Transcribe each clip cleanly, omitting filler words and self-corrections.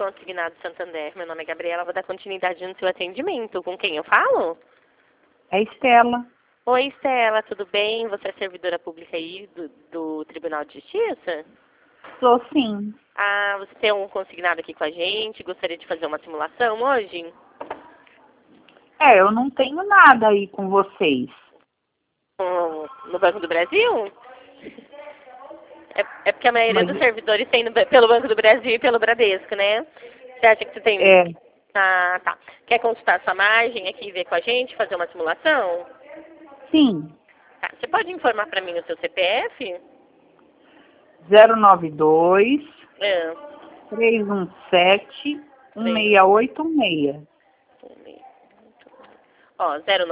Consignado Santander. Meu nome é Gabriela, vou dar continuidade no seu atendimento. Com quem eu falo? É Estela. Oi, Estela, tudo bem? Você é servidora pública aí do Tribunal de Justiça? Sou sim. Ah, você tem um consignado aqui com a gente? Gostaria de fazer uma simulação hoje? Eu não tenho nada aí com vocês. No Banco do Brasil? É porque a maioria Mas dos servidores tem pelo Banco do Brasil e pelo Bradesco, né? Você acha que você tem... Ah, tá. Quer consultar sua margem aqui e ver com a gente, fazer uma simulação? sim. Tá. Você pode informar para mim o seu CPF? 092 É. 317 1686. Ó,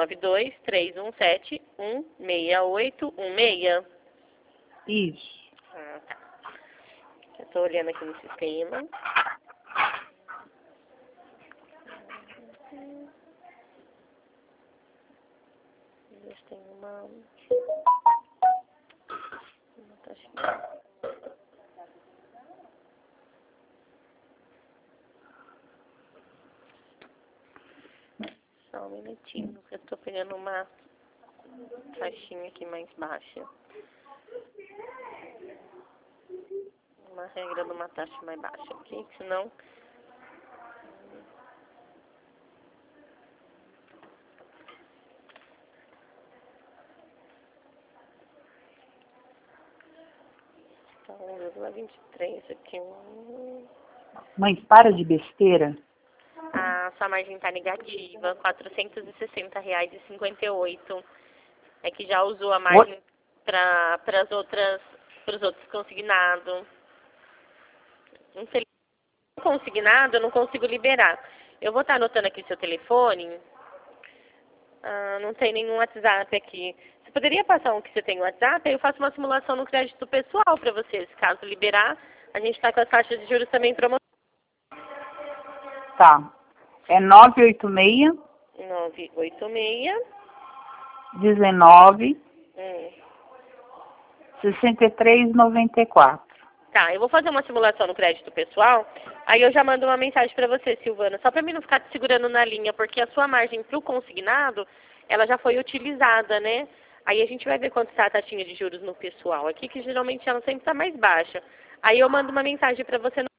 092-317-16816. Isso. Ah, tá. Eu tô olhando aqui no sistema. Tem uma taxa. Só um minutinho, que eu tô pegando uma taxinha aqui mais baixa. Uma regra de uma taxa mais baixa aqui, senão... Tá 1,23 aqui. Mãe, para de besteira. A sua margem está negativa, R$ 460,58. É que já usou a margem para os outros consignados. Infelizmente, consignado eu não consigo liberar. Eu vou estar anotando aqui seu telefone. Não tem nenhum WhatsApp aqui. Você poderia passar um que você tem no WhatsApp? Aí eu faço uma simulação no crédito pessoal para vocês. Caso liberar, a gente está com as taxas de juros também em promoção. Tá. É 986 986 19 6394. Tá, eu vou fazer uma simulação no crédito pessoal, aí eu já mando uma mensagem para você, Silvana, só para mim não ficar te segurando na linha, porque a sua margem para o consignado, ela já foi utilizada, né? Aí a gente vai ver quanto está a taxinha de juros no pessoal aqui, que geralmente ela sempre está mais baixa. Aí eu mando uma mensagem para você no...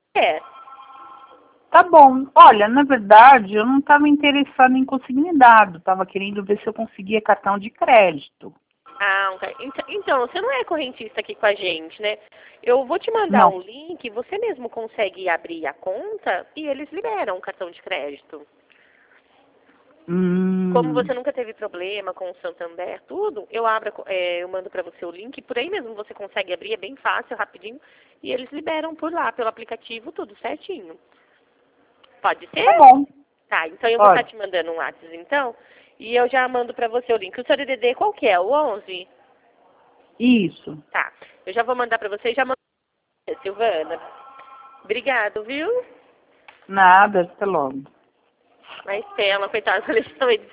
Tá bom. Olha, na verdade, eu não estava interessada em consignado. Estava querendo ver se eu conseguia cartão de crédito. Ah, ok. Então, você não é correntista aqui com a gente, né? Eu vou te mandar Não. um link, você mesmo consegue abrir a conta e eles liberam o cartão de crédito. Como você nunca teve problema com o Santander, tudo, eu mando para você o link, por aí mesmo você consegue abrir, é bem fácil, rapidinho, e eles liberam por lá, pelo aplicativo, tudo certinho. Pode ser? Tá bom. Tá, então eu vou estar te mandando um WhatsApp, então, e eu já mando para você o link. O seu DDD qual que é? O 11? Isso. Tá, eu já vou mandar para você e já mando pra você, Silvana. Obrigado, viu? Nada, até logo. A Estela, coitada, ela também